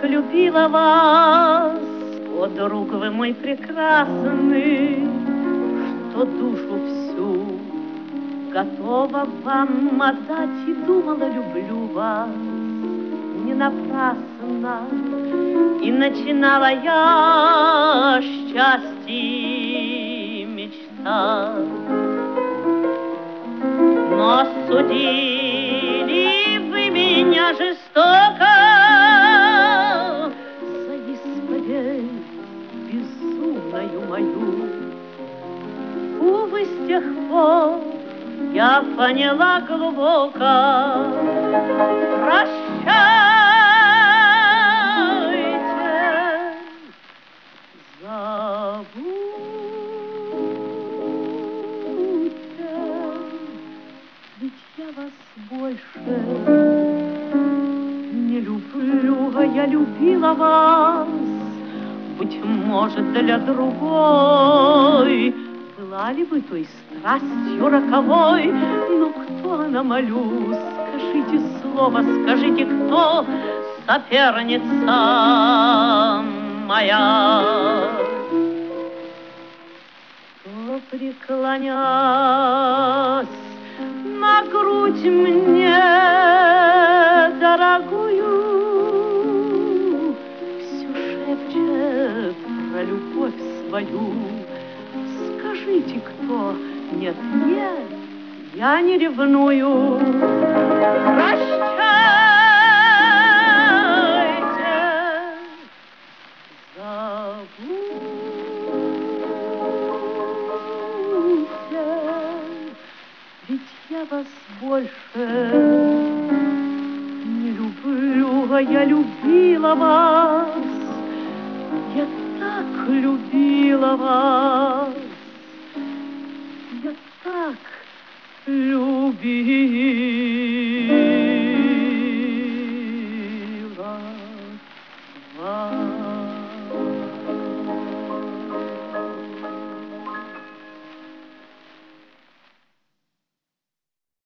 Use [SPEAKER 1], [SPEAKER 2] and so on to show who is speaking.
[SPEAKER 1] любила вас, о, друг вы мой прекрасный, что душу всю готова вам отдать, и думала, люблю вас не напрасно, и начинала я счастье мечтать. Но судили вы меня жестоко за исповедь безумную мою. Увы, с тех пор я поняла глубоко. Прощайте, забудьте, ведь я вас больше не люблю, а я любила вас, быть может, для другой. Была ли вы той страстью роковой? Но кто она, молю, скажите слово, скажите, кто соперница моя? Кто, преклонясь на грудь мне дорогую, все шепчет про любовь свою? Скажите, кто? Нет, нет, я не ревную. Прощайте, забудьте, ведь я вас больше не люблю, а я любила вас. Я так любила вас. Я так любила.